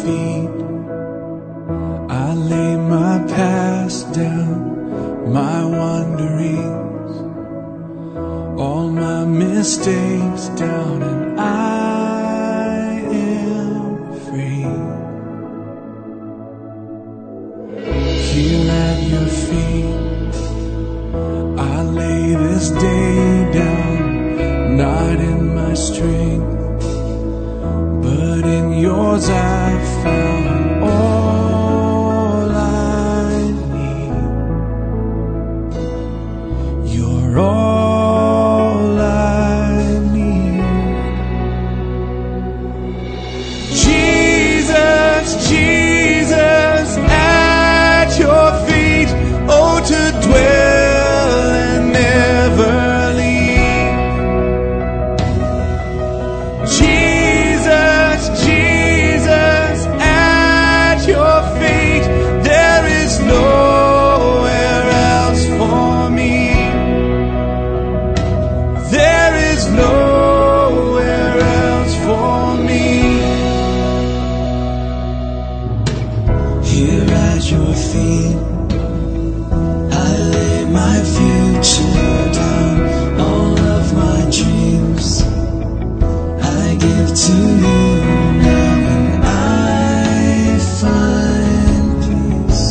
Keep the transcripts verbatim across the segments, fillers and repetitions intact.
feet. I lay my past down, my wanderings, all my mistakes down, and I am free. Here at your feet, I lay this day down, not in my strength, but in yours I found all I need. You're all I need. Jesus, Jesus, at your feet, oh, to dwell and never leave. Jesus, Jesus, at your feet, there is nowhere else for me. There is nowhere else for me. Here at your feet, I lay my future down, all of my dreams I give to you now, and I find peace.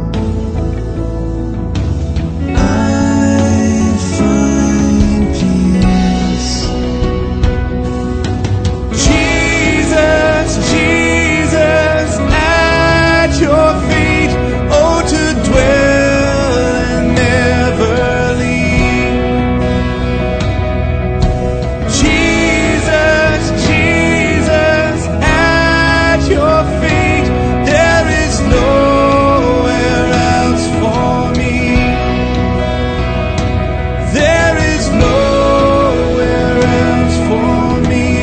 I find peace. Jesus, Jesus, at your feet, oh, to dwell and never leave. Jesus, Jesus, at your feet, there is nowhere else for me. There is nowhere else for me.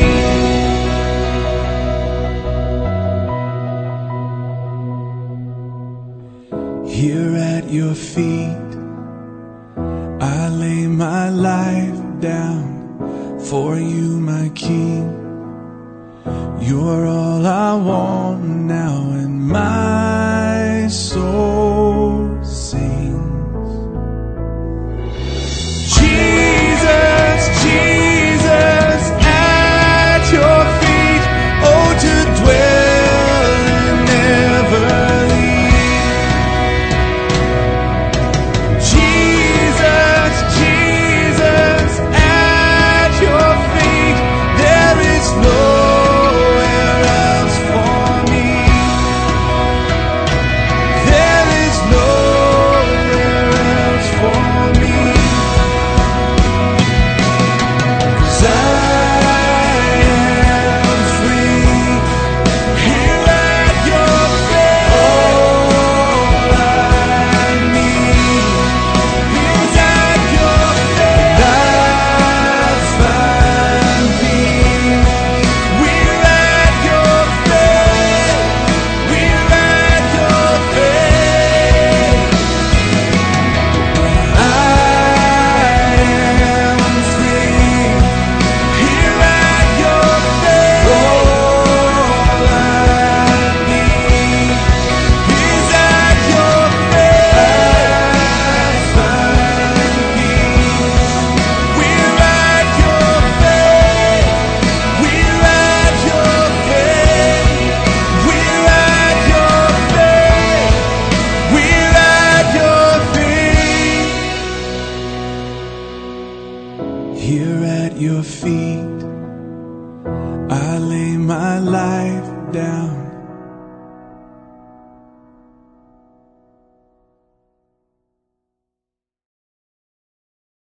Here at your feet, I lay my life down for you, my King. You're all I want now, and my soul sings. Jesus, Jesus, at your feet, oh, to dwell and never leave. Jesus, Jesus, at your feet, there is nowhere else for me. There is nowhere else for me. 'Cause I am free. Here at your feet, all I need is at your feet. I find peace. We're at your feet. We're at your feet. I am free. Here at your feet, all I need is at your feet. I find peace. We're at your feet. We're at your feet. We're at your feet. We're at your feet. Here at your feet, I lay my life down,